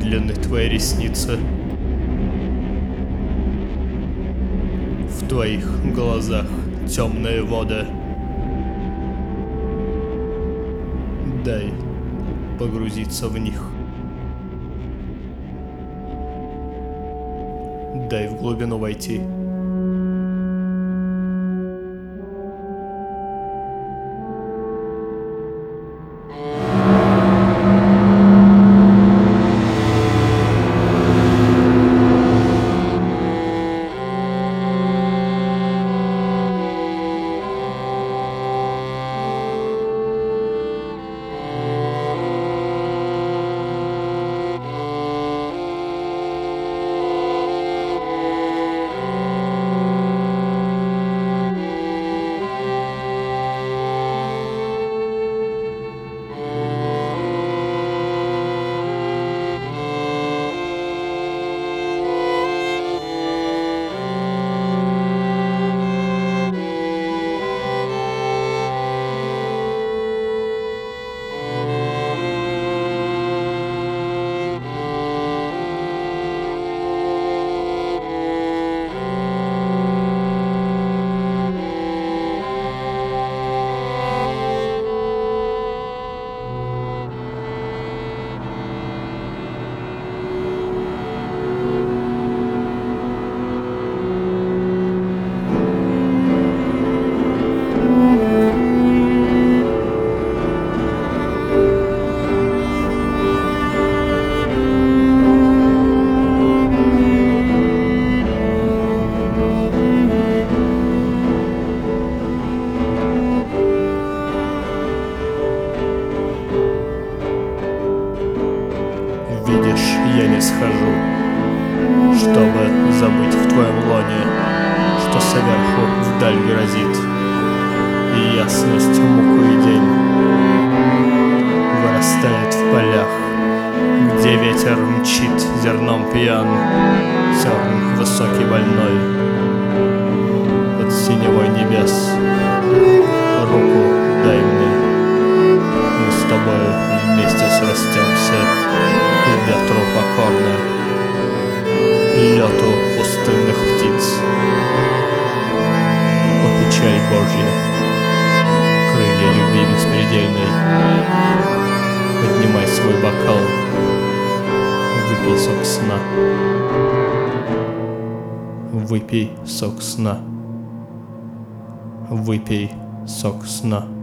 длины твои ресницы. В твоих глазах темные воды. Дай погрузиться в них. Дай в глубину войти. Видишь, я не схожу, чтобы забыть в твоем лоне, что сверху вдаль грозит, и ясность муку и день вырастает в полях, где ветер мчит зерном пьян, терн высокий больной, под синевой небес. Руку дай мне, мы с тобой вместе срастемся к ветру покорно, лету пустынных птиц. О, печаль Божья, крылья любви беспредельной, поднимай свой бокал, выпей сок сна, выпей сок сна, выпей сок сна.